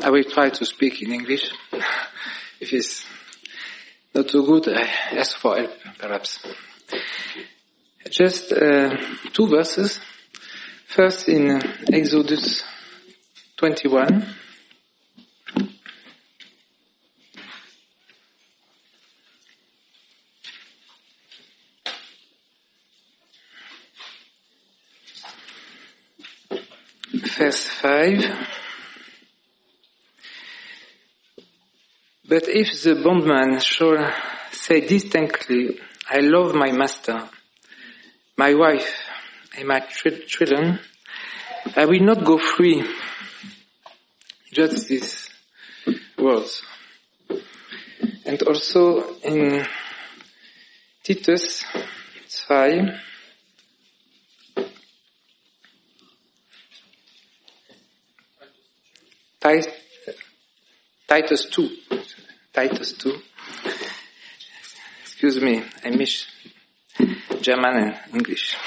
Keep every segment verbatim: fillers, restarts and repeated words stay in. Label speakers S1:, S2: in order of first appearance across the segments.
S1: I will try to speak in English. If it's not so good, I ask for help, perhaps. Just uh, two verses. First in Exodus twenty-one. Verse five. But if the bondman shall say distinctly, I love my master, my wife, and my ch- children, I will not go free. Just these words. And also in Titus two, Titus two, Titus two, excuse me, I miss German and English.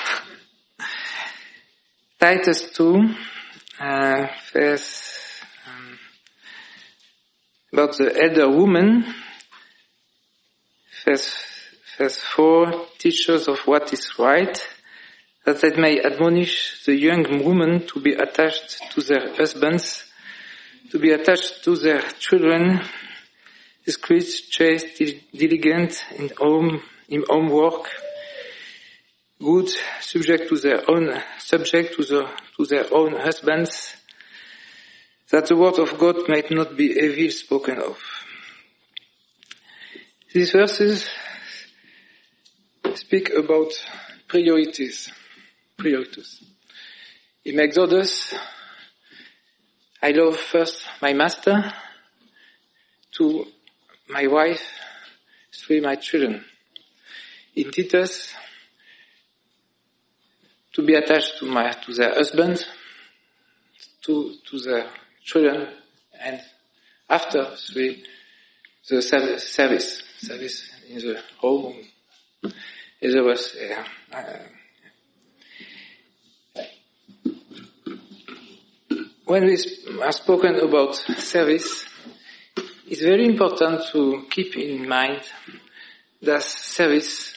S1: Titus two, uh, verse, um, about the elder woman, verse, verse four, teachers of what is right, that they may admonish the young women to be attached to their husbands, to be attached to their children, discreet, chaste, diligent in home, in home work, good, subject to their own, subject to the, to their own husbands, that the word of God might not be evil spoken of. These verses speak about priorities, priorities. In Exodus, I love first my master, two, my wife, three, my children. In Titus, to be attached to my, to their husband, to, to their children, and after three, the service, service, service in the home. There was, uh, uh, when we are spoken about service, it's very important to keep in mind that service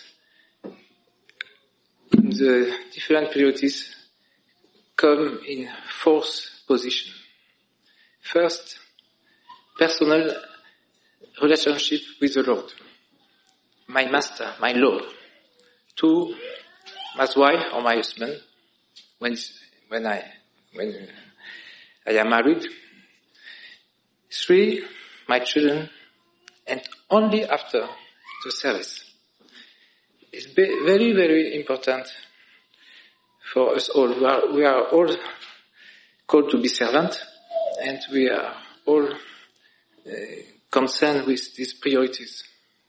S1: in the different priorities come in fourth position. First, personal relationship with the Lord. My master, my Lord. Two, my wife or my husband, when, when I, when I am married. Three, my children, and only after the service. It's very, very important for us all. We are, we are all called to be servants, and we are all uh, concerned with these priorities.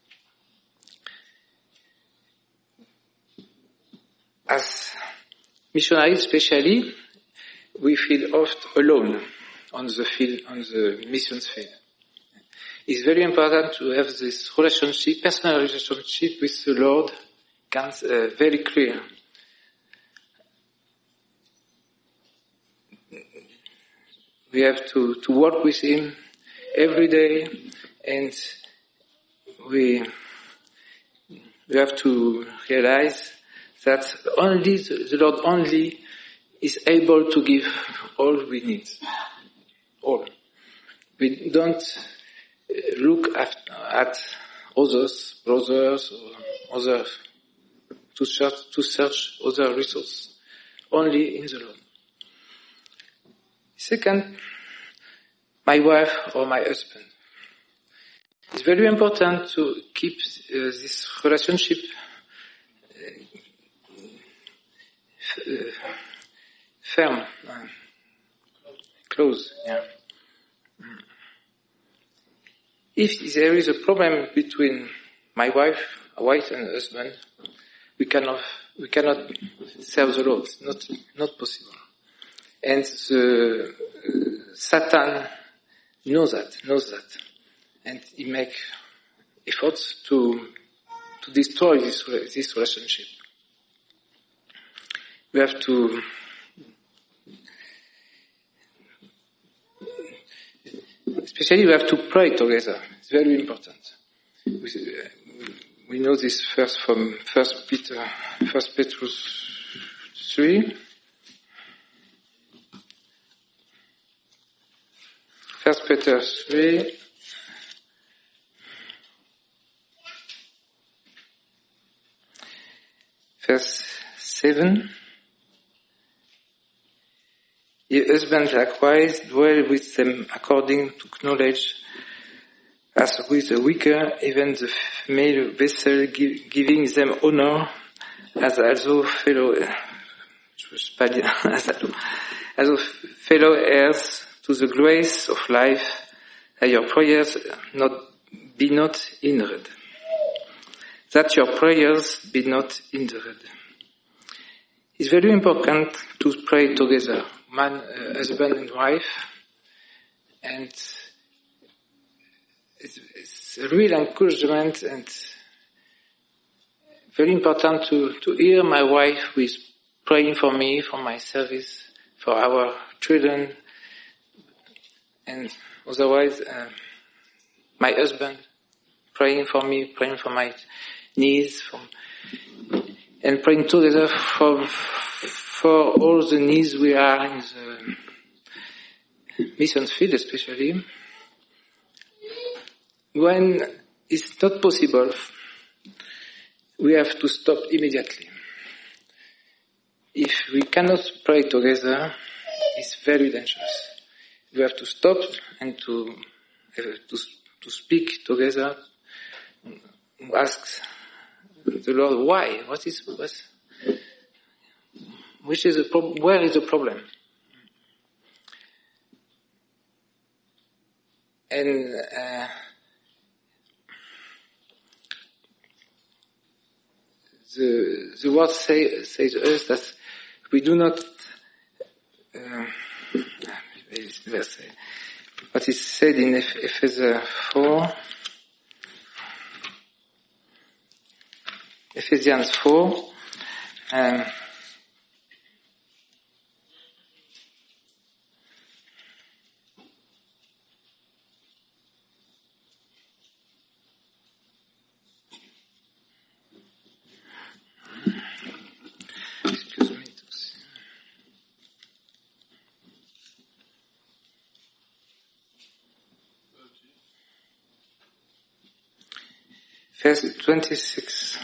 S1: As missionaries, especially, we feel often alone on the field, on the missions field. It's very important to have this relationship, personal relationship with the Lord, comes uh, very clear. We have to, to work with Him every day, and we we have to realize that only the, the Lord only is able to give all we need. All. We don't look at, at others, brothers, or other, to search, to search other resources. Only in the Lord. Second, my wife or my husband. It's very important to keep uh, this relationship uh, firm, uh, close, yeah. If there is a problem between my wife, wife and husband, we cannot, we cannot serve the Lord. It's not, not possible. And the, uh, Satan knows that, knows that. And he makes efforts to, to destroy this, this relationship. We have to especially we have to pray together. It's very important. We, we know this first from First Peter, First Petrus three. First Peter three. Verse seven. Ye husbands likewise dwell with them according to knowledge, as with the weaker, even the male vessel, give, giving them honor, as also fellow, as also fellow heirs to the grace of life, that your prayers not be not hindered. That your prayers be not hindered. It's very important to pray together, man, uh, husband and wife, and it's, it's a real encouragement and very important to, to hear my wife who is praying for me, for my service, for our children, and otherwise uh, my husband praying for me, praying for my needs, for, and praying together for for all the needs we are in the mission field, especially when it's not possible. We have to stop immediately. If we cannot pray together, it's very dangerous. We have to stop and to uh, to to speak together. Ask the Lord why. What is what? Which is the problem? Where is the problem? And uh, the the word say says to us that we do not. Uh, what is said in Ephesians four. Ephesians four. Um, excuse me. Verse twenty-six.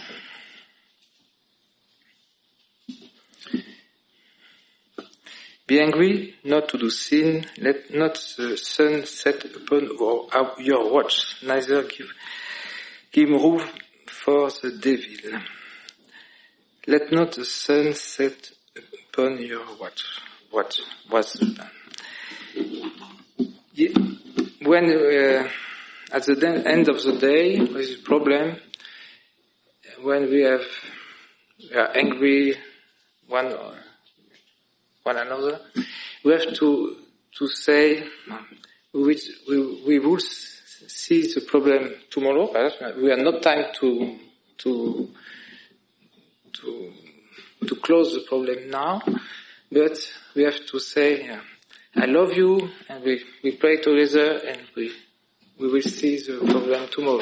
S1: Be angry, not to do sin. Let not the sun set upon your watch, neither give, give room for the devil. Let not the sun set upon your watch. What was when uh, at the end of the day, there is a problem. When we have we are angry, one. Or one another, we have to to say we we, we will see the problem tomorrow. We have not time to to to to close the problem now, but we have to say, "I love you," and we we pray together, and we we will see the problem tomorrow.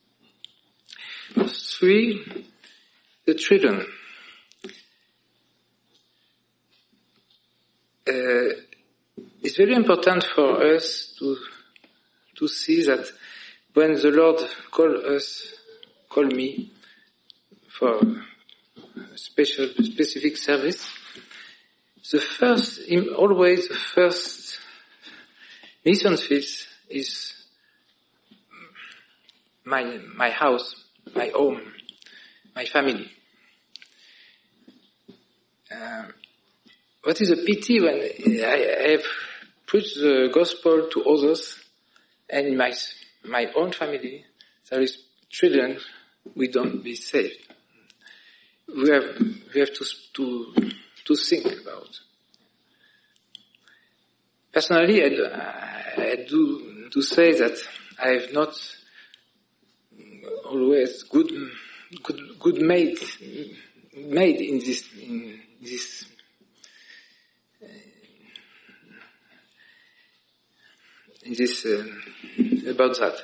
S1: Three, the children. Uh, it's very important for us to to see that when the Lord call us, call me for a special, specific service, the first, always the first mission field is my my house, my home, my family. Uh, What is a pity when I have preached the gospel to others, and in my my own family there is children we don't be saved. We have we have to to to think about. Personally, I do, I do to say that I have not always good good good made made in this in this. in this um, about that.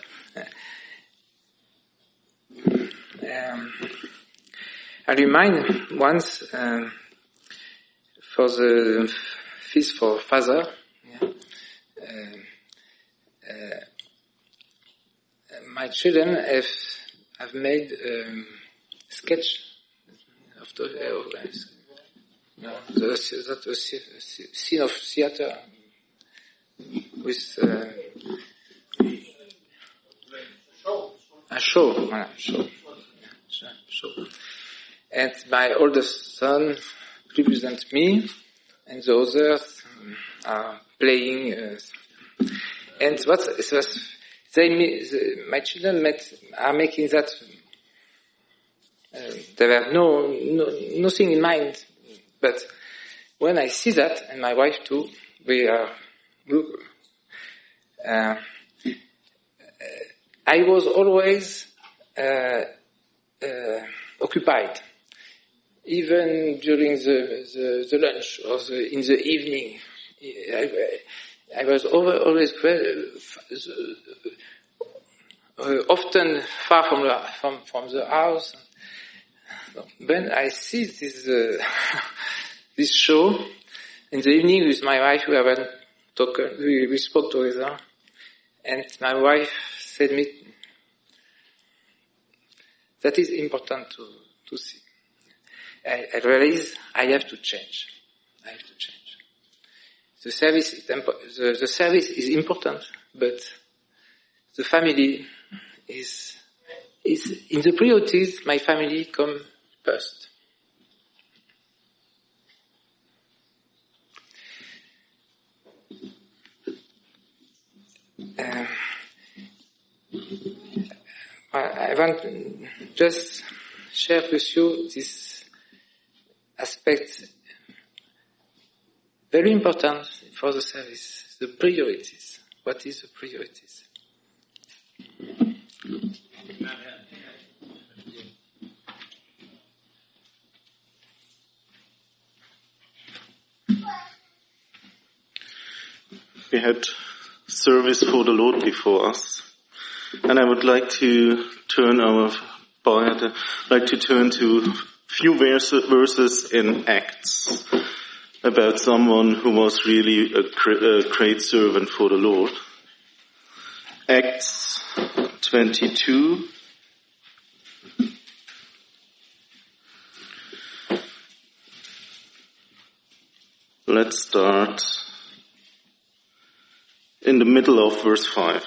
S1: Um, I remind once um, for the feast for Father. Yeah, uh, uh, my children have have made um, sketch of the uh, no, the, that a scene of theater with uh, a show, voilà, show, show. And my oldest son represents me, and the others are playing. Uh, and what was they? The, my children met, are making that. Uh, there were no, no nothing in mind, but when I see that, and my wife too, we are. Uh, I was always uh, uh, occupied, even during the, the, the lunch or the, in the evening. I, I was over, always uh, often far from the, from, from the house. When I see this uh, this show in the evening with my wife, we haven't talked, we, we spoke together, and my wife said me that is important to to see. I, I realize I have to change. I have to change. The service is the, the service is important, but the family is is in the priorities. My family come first. Uh, I want to just share with you this aspect, very important for the service, the priorities. What is the priorities?
S2: We had service for the Lord before us, and I would like to turn our Bible, like to turn to few verses in Acts about someone who was really a great servant for the Lord. Acts twenty-two. Let's start in the middle of verse five.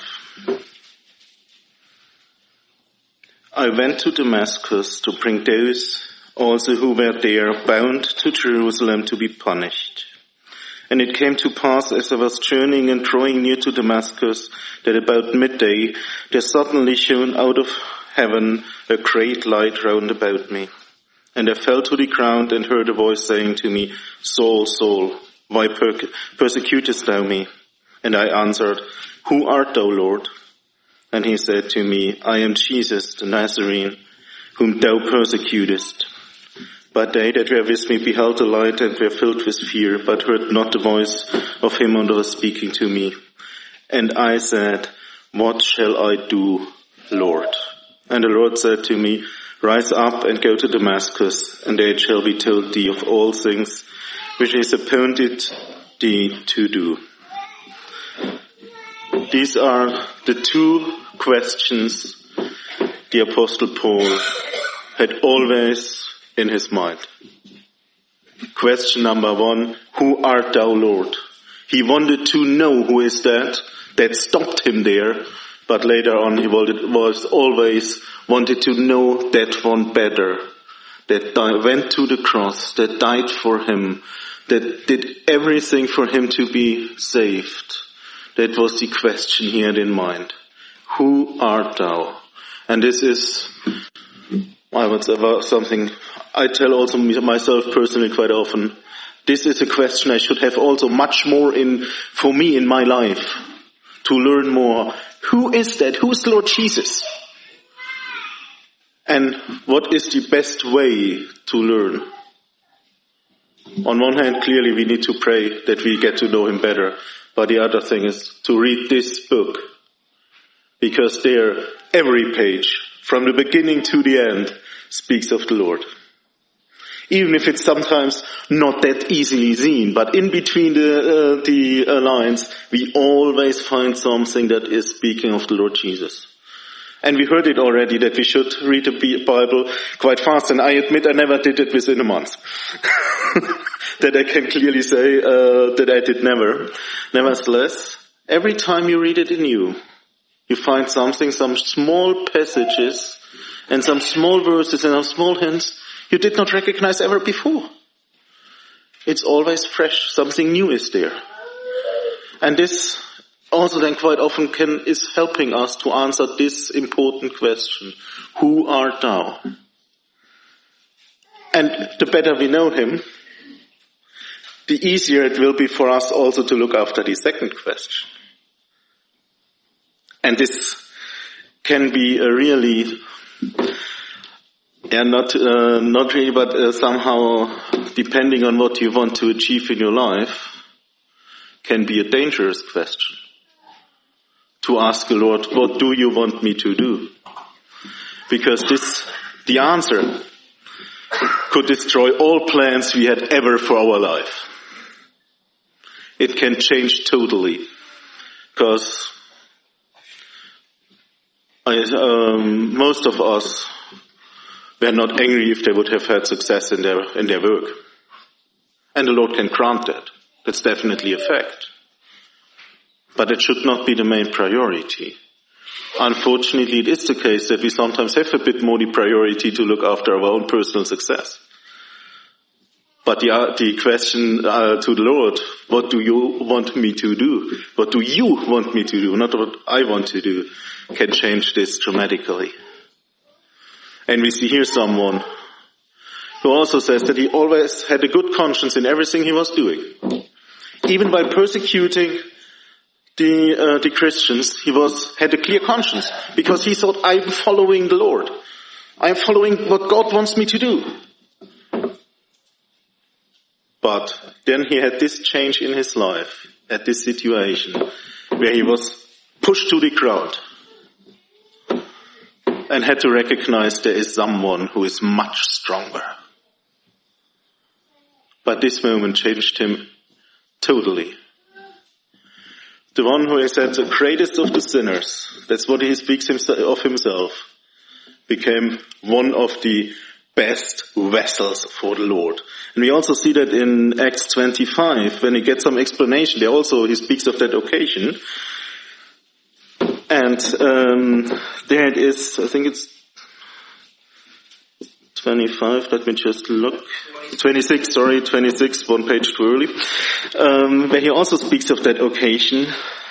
S2: I went to Damascus to bring those also who were there bound to Jerusalem to be punished. And it came to pass as I was journeying and drawing near to Damascus that about midday there suddenly shone out of heaven a great light round about me. And I fell to the ground and heard a voice saying to me, Saul, Saul, why per- persecutest thou me? And I answered, Who art thou, Lord? And he said to me, I am Jesus the Nazarene, whom thou persecutest. But they that were with me beheld the light and were filled with fear, but heard not the voice of him who was speaking to me. And I said, What shall I do, Lord? And the Lord said to me, Rise up and go to Damascus, and there it shall be told thee of all things which is appointed thee to do. These are the two questions the Apostle Paul had always in his mind. Question number one, who art thou, Lord? He wanted to know who is that. That stopped him there. But later on he was always wanted to know that one better. That went to the cross, that died for him, that did everything for him to be saved. That was the question he had in mind. Who art thou? And this is, I would say, something I tell also myself personally quite often. This is a question I should have also much more in, for me in my life, to learn more. Who is that? Who is Lord Jesus? And what is the best way to learn? On one hand, clearly we need to pray that we get to know him better. But the other thing is to read this book. Because there, every page, from the beginning to the end, speaks of the Lord. Even if it's sometimes not that easily seen, but in between the, uh, the uh, lines, we always find something that is speaking of the Lord Jesus. And we heard it already that we should read the Bible quite fast, and I admit I never did it within a month. That I can clearly say uh, that I did never. Nevertheless, every time you read it anew, you find something, some small passages, and some small verses and some small hints you did not recognize ever before. It's always fresh. Something new is there. And this also then quite often can, is helping us to answer this important question. Who art thou? And the better we know him, the easier it will be for us also to look after the second question. And this can be a really Yeah, not uh, not really, but uh, somehow, depending on what you want to achieve in your life, can be a dangerous question. To ask the Lord, what do you want me to do? Because this, the answer, could destroy all plans we had ever for our life. It can change totally. Because I, um, most of us were not angry if they would have had success in their in their work. And the Lord can grant that. That's definitely a fact. But it should not be the main priority. Unfortunately, it is the case that we sometimes have a bit more the priority to look after our own personal success. But the, uh, the question uh, to the Lord, what do you want me to do? What do you want me to do? Not what I want to do, can change this dramatically. And we see here someone who also says that he always had a good conscience in everything he was doing. Even by persecuting the uh, the Christians, he was had a clear conscience because he thought, I'm following the Lord. I'm following what God wants me to do. But then he had this change in his life at this situation where he was pushed to the ground and had to recognize there is someone who is much stronger. But this moment changed him totally. The one who is at the greatest of the sinners, that's what he speaks of himself, became one of the best vessels for the Lord. And we also see that in Acts twenty-five, when he gets some explanation, there also he speaks of that occasion. And um, there it is, I think it's twenty-five, let me just look. twenty-six, sorry, twenty-six, one page too early. Um, where he also speaks of that occasion.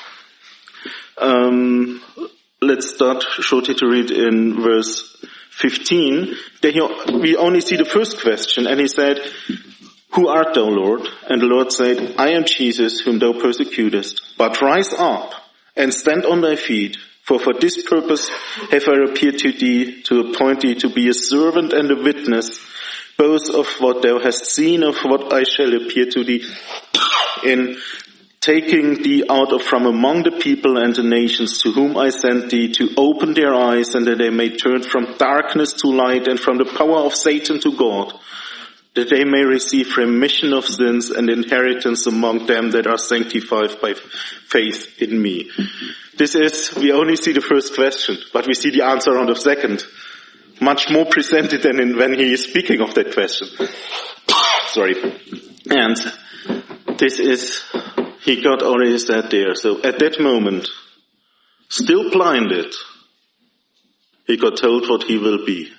S2: Um, let's start shortly to read in verse fifteen. There he, we only see the first question, and he said, Who art thou, Lord? And the Lord said, I am Jesus, whom thou persecutest. But rise up and stand on thy feet, for for this purpose have I appeared to thee, to appoint thee to be a servant and a witness, both of what thou hast seen, of what I shall appear to thee, in taking thee out of from among the people and the nations to whom I sent thee, to open their eyes, and that they may turn from darkness to light, and from the power of Satan to God, that they may receive remission of sins and inheritance among them that are sanctified by faith in me. This is, we only see the first question, but we see the answer on the second. Much more presented than in, when he is speaking of that question. Sorry. And this is, he got already said there. So at that moment, still blinded, he got told what he will be.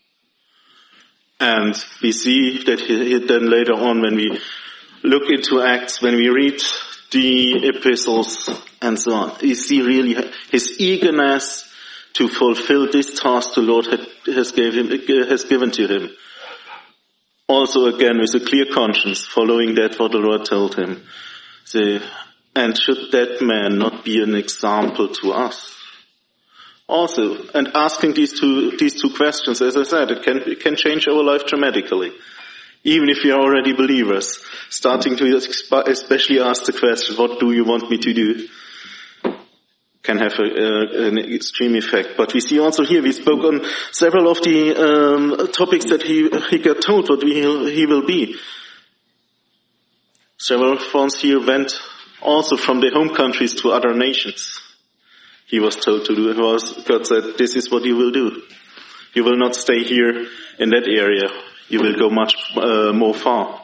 S2: And we see that he, then later on when we look into Acts, when we read the epistles and so on, we see really his eagerness to fulfill this task the Lord had, has, gave him, has given to him. Also again with a clear conscience, following that what the Lord told him. So, and should that man not be an example to us? Also, and asking these two, these two questions, as I said, it can, it can change our life dramatically. Even if we are already believers, starting to especially ask the question, what do you want me to do? Can have a, uh, an extreme effect. But we see also here, we spoke on several of the um, topics that he, he got told what we, he will be. Several ones here went also from their home countries to other nations. He was told to do, was, God said, this is what you will do. You will not stay here in that area. You will go much uh, more far.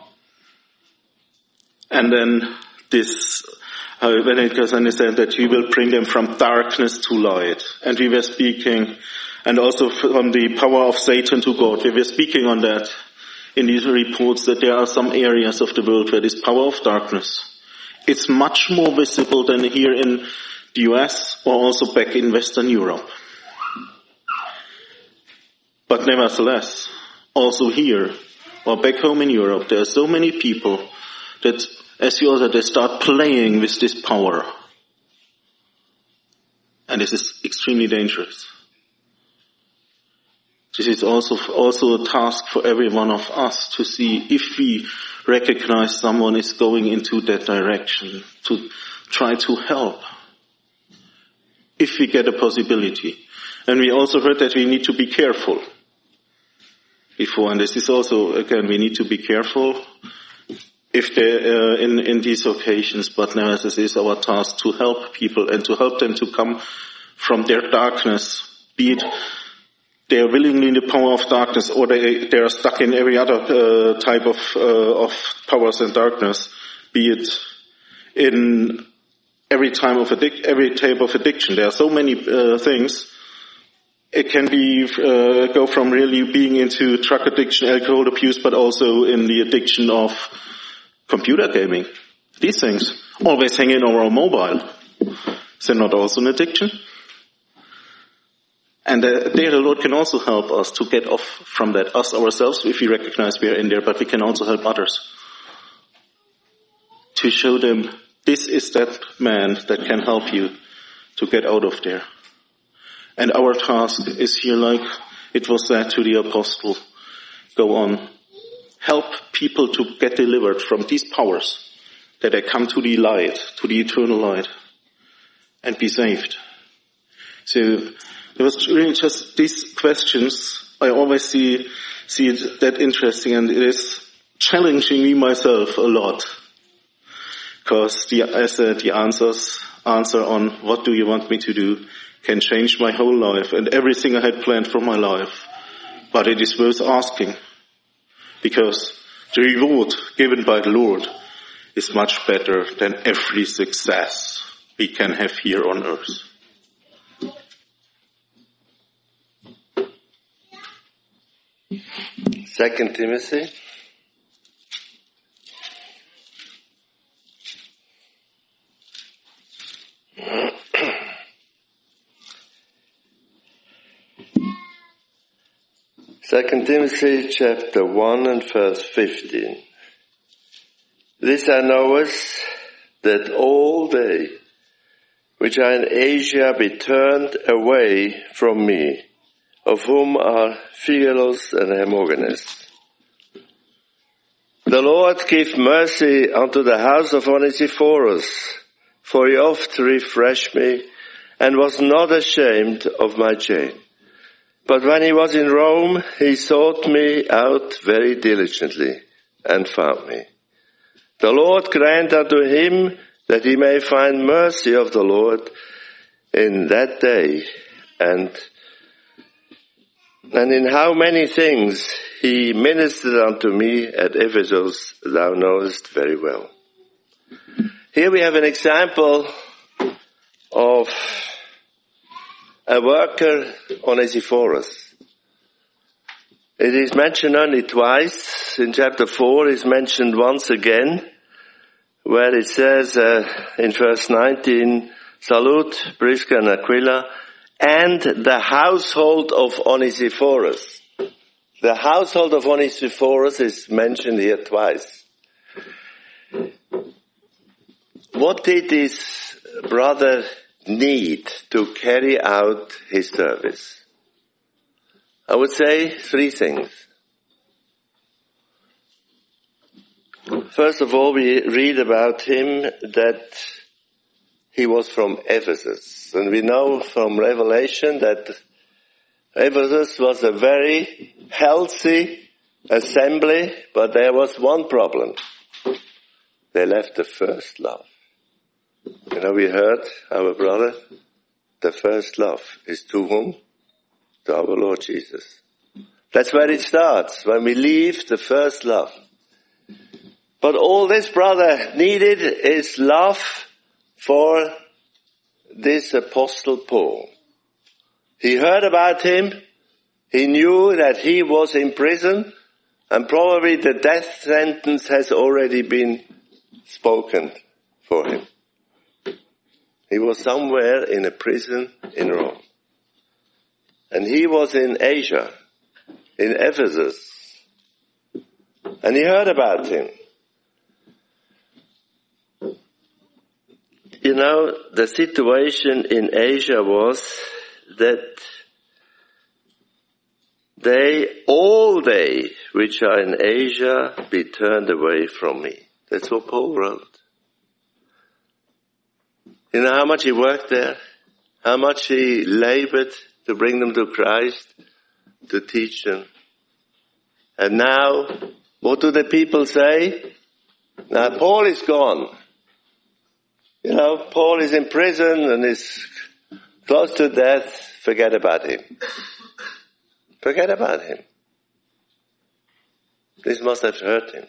S2: And then this, uh, when it goes on, he said that we will bring them from darkness to light. And we were speaking, and also from the power of Satan to God. We were speaking on that in these reports, that there are some areas of the world where this power of darkness, it's much more visible than here in the U S or also back in Western Europe. But nevertheless, also here or back home in Europe, there are so many people that, as you also, they start playing with this power. And this is extremely dangerous. This is also, also a task for every one of us to see if we recognize someone is going into that direction, to try to help. If we get a possibility. And we also heard that we need to be careful before, and this is also, again, we need to be careful if they uh, in, in these occasions, but nevertheless, it is our task to help people and to help them to come from their darkness, be it they are willingly in the power of darkness, or they they are stuck in every other uh, type of uh, of powers and darkness, be it in every time of addic- every type of addiction. There are so many uh, things. It can be uh, go from really being into drug addiction, alcohol abuse, but also in the addiction of computer gaming. These things always hanging on our mobile. Is that not also an addiction? And uh, there the Lord can also help us to get off from that, us ourselves, if we recognize we are in there, but we can also help others. To show them, this is that man that can help you to get out of there. And our task is here, like it was said to the apostle, go on. Help people to get delivered from these powers, that they come to the light, to the eternal light, and be saved. So it was really just these questions. I always see see it that interesting, and it is challenging me myself a lot, because the as uh, the answers answer on what do you want me to do can change my whole life and everything I had planned for my life. But it is worth asking, because the reward given by the Lord is much better than every success we can have here on earth.
S3: Second Timothy. Second Timothy chapter one and verse fifteen. This I know, that all they which are in Asia be turned away from me, of whom are Phygelus and Hermogenes. The Lord give mercy unto the house of Onesiphorus, for he oft refreshed me, and was not ashamed of my chain. But when he was in Rome, he sought me out very diligently, and found me. The Lord grant unto him that he may find mercy of the Lord in that day, and and in how many things he ministered unto me at Ephesus, thou knowest very well. Here we have an example of a worker, Onesiphorus. It is mentioned only twice. In chapter four is mentioned once again, where it says uh, in verse nineteen, salute Prisca and Aquila, and the household of Onesiphorus. The household of Onesiphorus is mentioned here twice. What did this brother need to carry out his service? I would say three things. First of all, we read about him that he was from Ephesus. And we know from Revelation that Ephesus was a very healthy assembly, but there was one problem. They left the first love. You know, we heard our brother, the first love is to whom? To our Lord Jesus. That's where it starts, when we leave the first love. But all this brother needed is love for this Apostle Paul. He heard about him. He knew that he was in prison, and probably the death sentence has already been spoken for him. He was somewhere in a prison in Rome. And he was in Asia, in Ephesus. And he heard about him. You know, the situation in Asia was that they, all they which are in Asia, be turned away from me. That's what Paul wrote. You know how much he worked there? How much he labored to bring them to Christ, to teach them. And now, what do the people say? Now, Paul is gone. You know, Paul is in prison and is close to death. Forget about him. Forget about him. This must have hurt him.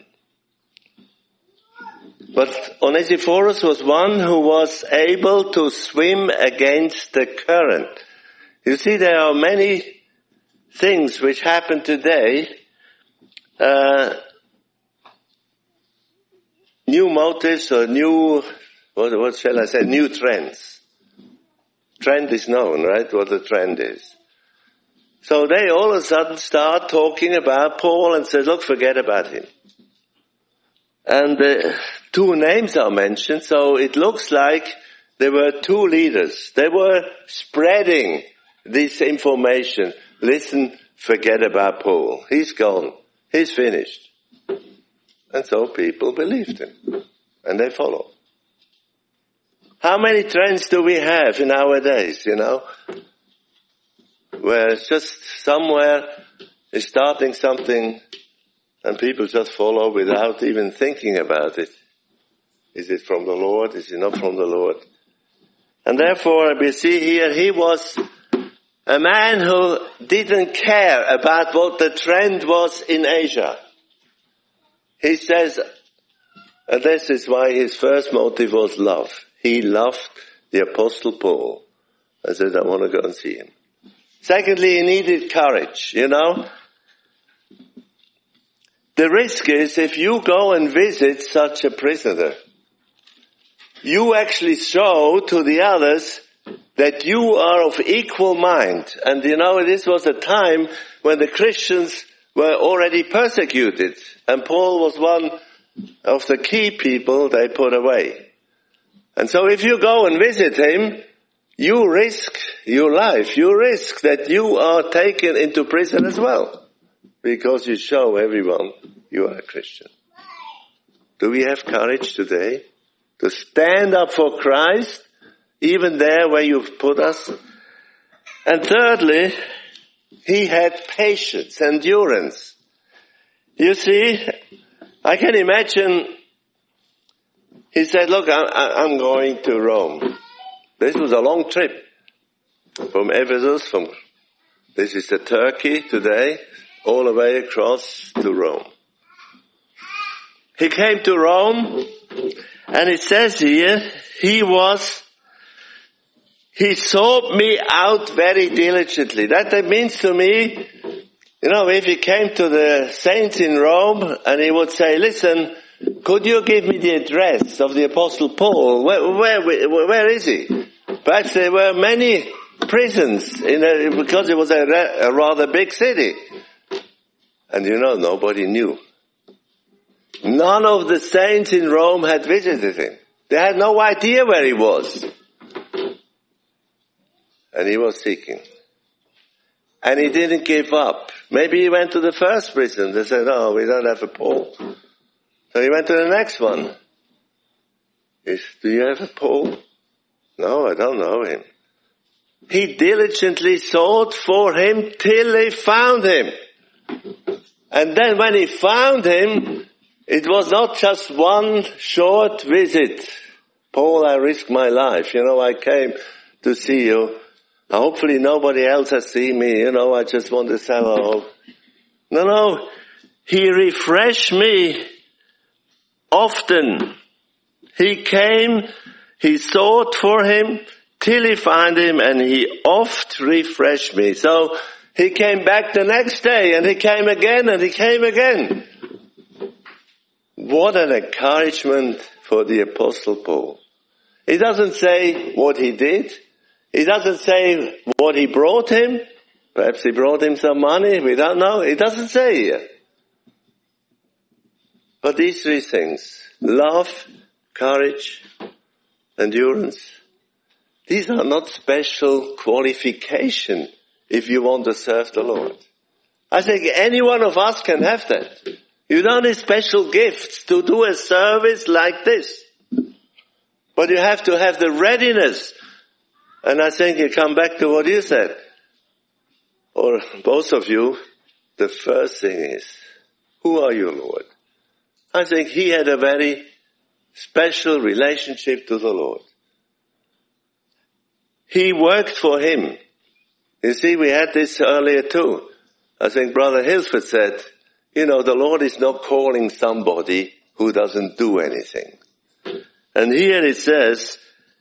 S3: But Onesiphorus was one who was able to swim against the current. You see, there are many things which happen today, uh, new motives or new, what, what shall I say, new trends. Trend is known, right, what the trend is. So they all of a sudden start talking about Paul and say, look, forget about him. And uh, two names are mentioned, so it looks like there were two leaders. They were spreading this information. Listen, forget about Paul. He's gone. He's finished. And so people believed him. And they followed. How many trends do we have in our days, you know? Where it's just somewhere is starting something and people just follow without even thinking about it. Is it from the Lord? Is it not from the Lord? And therefore we see here he was a man who didn't care about what the trend was in Asia. He says, and this is why his first motive was love. He loved the Apostle Paul. I said, I want to go and see him. Secondly, he needed courage, you know. The risk is if you go and visit such a prisoner, you actually show to the others that you are of equal mind. And you know, this was a time when the Christians were already persecuted. And Paul was one of the key people they put away. And so if you go and visit him, you risk your life. You risk that you are taken into prison as well. Because you show everyone you are a Christian. Do we have courage today to stand up for Christ, even there where you've put us? And thirdly, he had patience, endurance. You see, I can imagine, he said, look, I'm going to Rome. This was a long trip from Ephesus, from, this is the Turkey today, all the way across to Rome. He came to Rome, and it says here, he was, he sought me out very diligently. That, that means to me, you know, if he came to the saints in Rome, and he would say, listen, could you give me the address of the Apostle Paul? Where, where, where is he? Perhaps there were many prisons in a, because it was a, a rather big city. And you know, nobody knew. None of the saints in Rome had visited him. They had no idea where he was. And he was seeking. And he didn't give up. Maybe he went to the first prison. They said, oh, we don't have a Paul. So he went to the next one. Is, do you have a Paul? No, I don't know him. He diligently sought for him till he found him. And then when he found him, it was not just one short visit. Paul, I risked my life. You know, I came to see you. Hopefully nobody else has seen me. You know, I just want to say hello. No, no. He refreshed me often. He came, he sought for him till he found him, and he oft refreshed me. So he came back the next day, and he came again, and he came again. What an encouragement for the Apostle Paul. He doesn't say what he did. He doesn't say what he brought him. Perhaps he brought him some money. We don't know. He doesn't say here. But these three things, love, courage, endurance, these are not special qualification if you want to serve the Lord. I think any one of us can have that. You don't need special gifts to do a service like this. But you have to have the readiness. And I think you come back to what you said. Or both of you, the first thing is, who are you, Lord? I think he had a very special relationship to the Lord. He worked for him. You see, we had this earlier too. I think Brother Hilford said, you know, the Lord is not calling somebody who doesn't do anything. And here it says,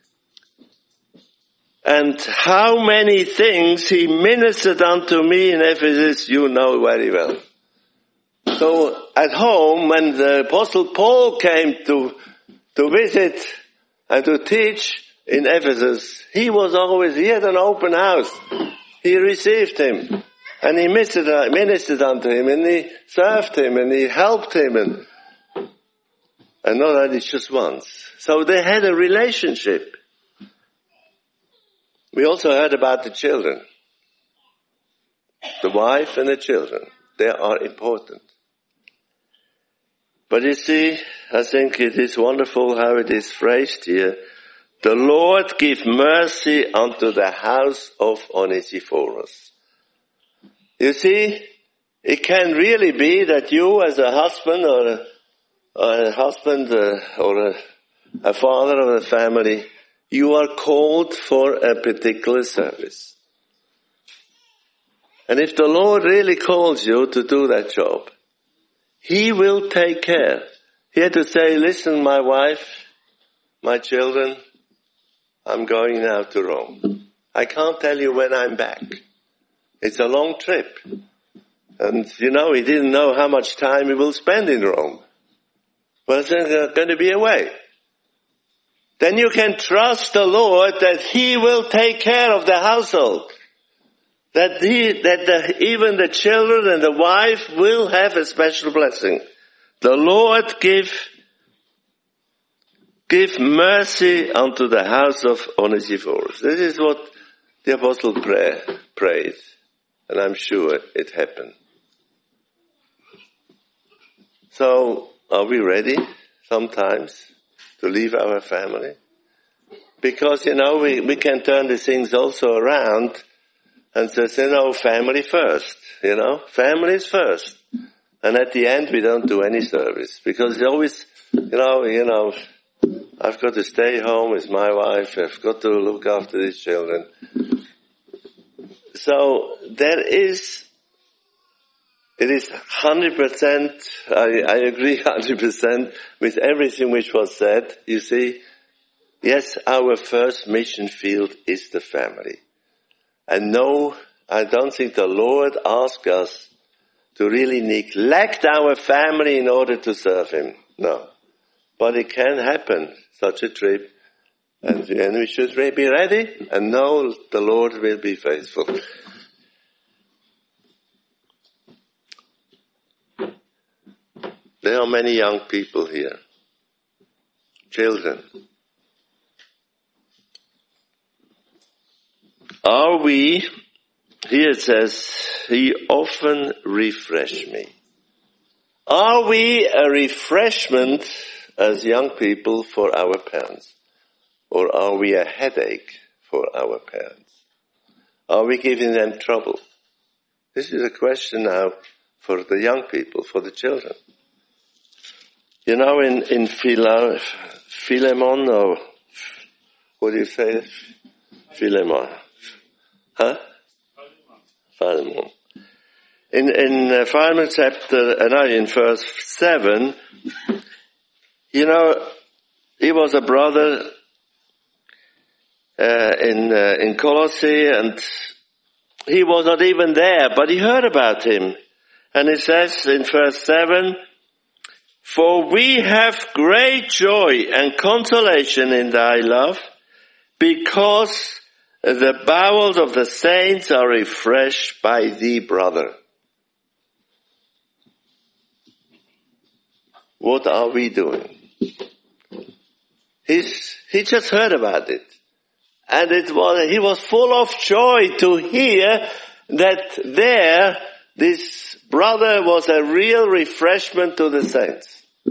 S3: and how many things he ministered unto me in Ephesus, you know very well. So at home, when the Apostle Paul came to, to visit and to teach in Ephesus, he was always, he had an open house. He received him. And he ministered, ministered unto him, and he served him, and he helped him, and, and not only just once. So they had a relationship. We also heard about the children. The wife and the children. They are important. But you see, I think it is wonderful how it is phrased here. The Lord give mercy unto the house of Onesiphorus. You see, it can really be that you as a husband or a, or a husband uh, or a, a father of a family, you are called for a particular service. And if the Lord really calls you to do that job, he will take care. He had to say, listen, my wife, my children, I'm going now to Rome. I can't tell you when I'm back. It's a long trip. And, you know, he didn't know how much time he will spend in Rome. But there's going to be a way. Then you can trust the Lord that he will take care of the household. That he, that the, even the children and the wife will have a special blessing. The Lord give, give mercy unto the house of Onesiphorus. This is what the apostle pray, prayed. And I'm sure it happened. So, are we ready sometimes to leave our family? Because, you know, we, we can turn the things also around and say, you know, family first, you know, family is first. And at the end, we don't do any service. Because it's always, you know, you know, I've got to stay home with my wife, I've got to look after these children. So there is, it is one hundred percent, I, I agree one hundred percent with everything which was said. You see, yes, our first mission field is the family. And no, I don't think the Lord asks us to really neglect our family in order to serve him. No. But it can happen, such a trip. And, and we should be ready and know the Lord will be faithful. There are many young people here. Children. Are we, here it says, he often refreshed me. Are we a refreshment as young people for our parents? Or are we a headache for our parents? Are we giving them trouble? This is a question now for the young people, for the children. You know, in, in Phila, Philemon, or what do you say? Philemon. Huh? Philemon. In, in uh, Philemon chapter, uh, no, in verse seven, you know, he was a brother uh, in, uh, in Colossae, and he was not even there, but he heard about him. And it says in verse seven, for we have great joy and consolation in thy love, because the bowels of the saints are refreshed by thee, brother. What are we doing? He's, he just heard about it. And it was, he was full of joy to hear that there, this brother was a real refreshment to the saints.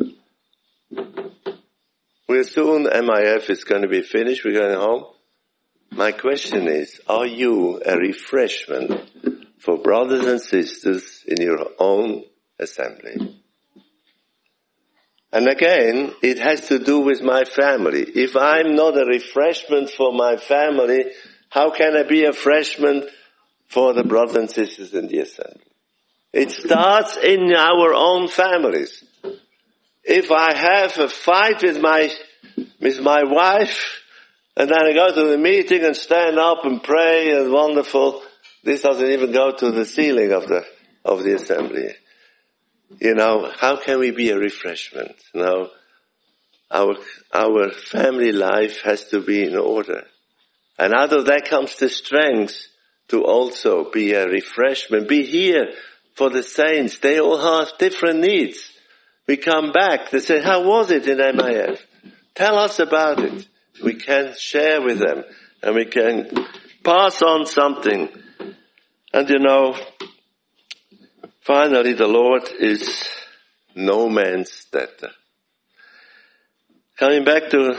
S3: We're soon, M I F is going to be finished, we're going home. My question is, are you a refreshment for brothers and sisters in your own assembly? And again, it has to do with my family. If I'm not a refreshment for my family, how can I be a refreshment for the brothers and sisters in the assembly? It starts in our own families. If I have a fight with my, with my wife, and then I go to the meeting and stand up and pray and wonderful, this doesn't even go to the ceiling of the, of the assembly. You know, how can we be a refreshment? Now, our, our family life has to be in order. And out of that comes the strength to also be a refreshment. Be here for the saints. They all have different needs. We come back. They say, how was it in M I F? Tell us about it. We can share with them. And we can pass on something. And you know, finally, the Lord is no man's debtor. Coming back to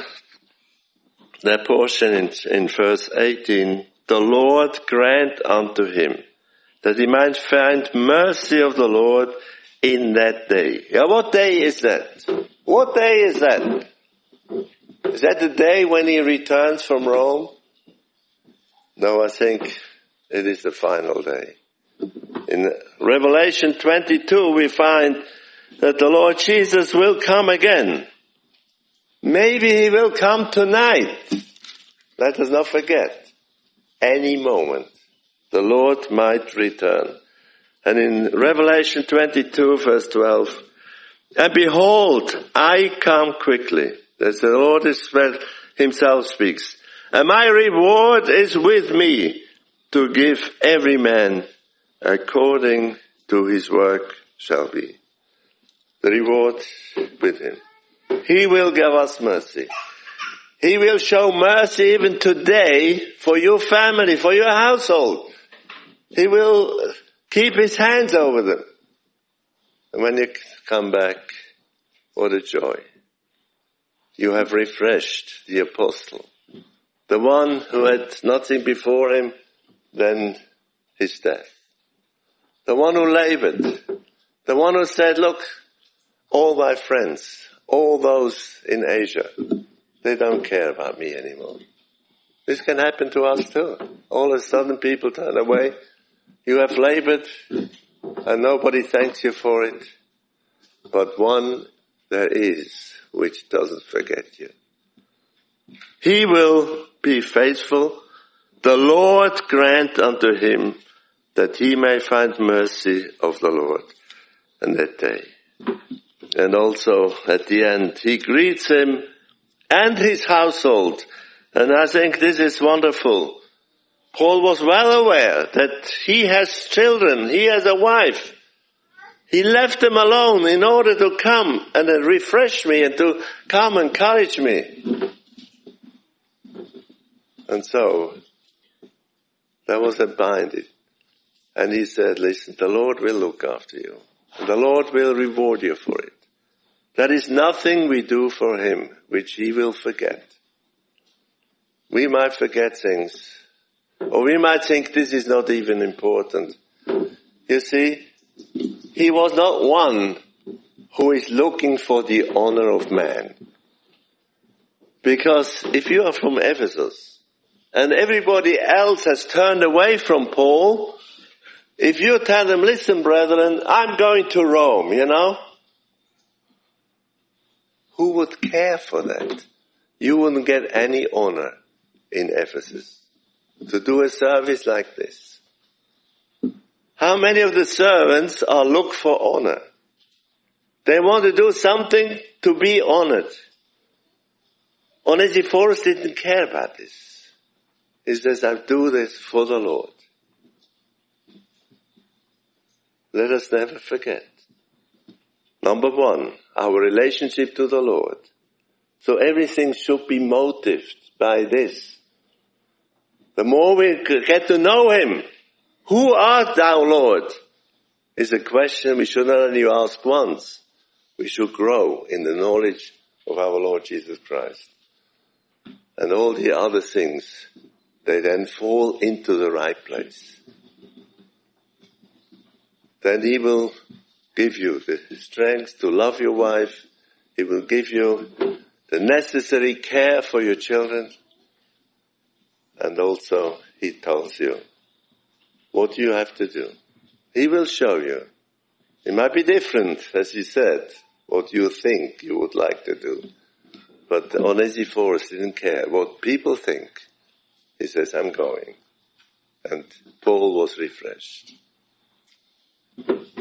S3: that portion in, in verse eighteen, the Lord grant unto him that he might find mercy of the Lord in that day. Yeah, what day is that? What day is that? Is that the day when he returns from Rome? No, I think it is the final day. In Revelation twenty-two, we find that the Lord Jesus will come again. Maybe he will come tonight. Let us not forget. Any moment, the Lord might return. And in Revelation twenty-two, verse twelve, and behold, I come quickly. As the Lord himself speaks. And my reward is with me to give every man according to his work shall be. The reward with him. He will give us mercy. He will show mercy even today for your family, for your household. He will keep his hands over them. And when you come back, what a joy. You have refreshed the apostle. The one who had nothing before him than his death. The one who labored. The one who said, look, all my friends, all those in Asia, they don't care about me anymore. This can happen to us too. All of a sudden people turn away. You have labored and nobody thanks you for it. But one there is which doesn't forget you. He will be faithful. The Lord grant unto him that he may find mercy of the Lord in that day. And also at the end, he greets him and his household. And I think this is wonderful. Paul was well aware that he has children, he has a wife. He left them alone in order to come and refresh me and to come and encourage me. And so, that was a binding. And he said, listen, the Lord will look after you. The Lord will reward you for it. There is nothing we do for him which he will forget. We might forget things, or we might think this is not even important. You see, he was not one who is looking for the honor of man. Because if you are from Ephesus, and everybody else has turned away from Paul, if you tell them, listen brethren, I'm going to Rome, you know, who would care for that? You wouldn't get any honor in Ephesus to do a service like this. How many of the servants are look for honor? They want to do something to be honored. Onesiphorus didn't care about this. He says, I do this for the Lord. Let us never forget. Number one, our relationship to the Lord. So everything should be motivated by this. The more we get to know him, who art thou, Lord? Is a question we should not only ask once, we should grow in the knowledge of our Lord Jesus Christ. And all the other things, they then fall into the right place. Then he will give you the strength to love your wife. He will give you the necessary care for your children. And also, he tells you what you have to do. He will show you. It might be different, as he said, what you think you would like to do. But Onesiphorus didn't care what people think. He says, I'm going. And Paul was refreshed.